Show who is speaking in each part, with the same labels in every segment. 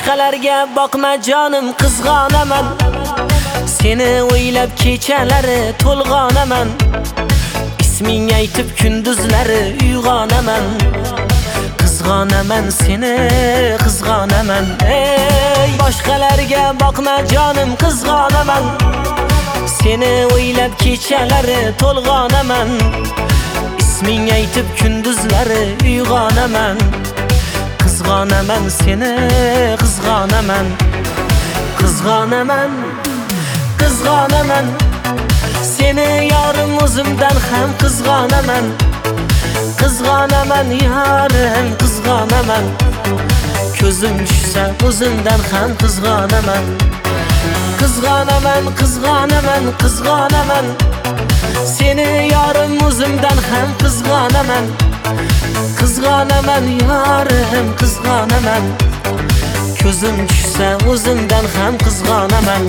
Speaker 1: Boshqalarga boqma jonim, qizg'onaman. Seni o'ylab kechalari to'lg'onaman. Isming aytib kunduzlari uyg'onaman. Qizg'onaman seni, qizg'onaman. Ey, boshqalarga boqma jonim, qizg'onaman. Seni o'ylab kechalari to'lg'onaman. Isming aytib kunduzlari uyg'onaman. Qizg'onaman seni, qizg'onaman. Qizg'onaman, qizg'onaman. Seni yorim o'zimdan ham qizg'onaman. Qizg'onaman yorim, qizg'onaman. Ko'zim tushsa o'zimdan ham qizg'onaman. Qizg'onaman, qizg'onaman, qizg'onaman. Seni yorim o'zimdan ham qizg'onaman. Qizg'onaman yorim, qizg'onaman. Ko'zim tushsa o'zimdan ham qizg'onaman.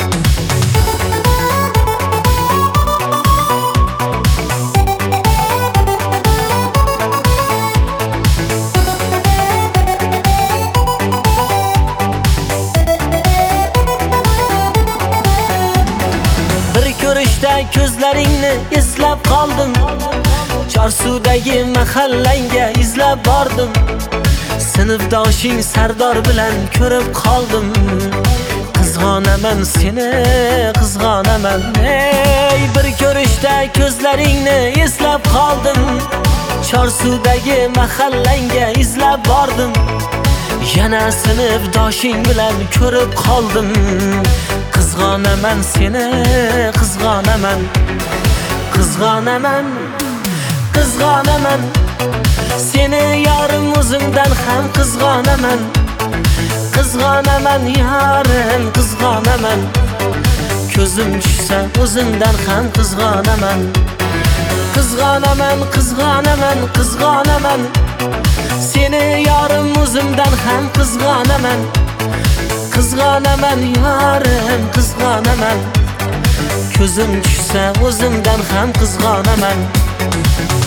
Speaker 1: Bir ko'rishda ko'zlaringni eslab qoldim. Chorsuvdagi mahallangga izlab bordim. Sinfdoshing Sardor bilan ko'rib qoldim. Qizg'onaman seni, qizg'onaman. Ey, bir ko'rishda ko'zlaringni eslab qoldim. Chorsuvdagi mahallangga izlab bordim. Yana sinfdoshing bilan ko'rib qoldim. Qizg'onaman seni, qizg'onaman. Qizg'onaman, qizg'onaman. Seni yorim o'zimdan ham qizg'onaman. Qizg'onaman yorim, qizg'onaman. Ko'zim tushsa o'zimdan ham qizg'onaman. Qizg'onaman, qizg'onaman, qizg'onaman. Seni yorim o'zimdan ham qizg'onaman. Qizg'onaman yorim, qizg'onaman. Ko'zim tushsa o'zimdan ham qizg'onaman.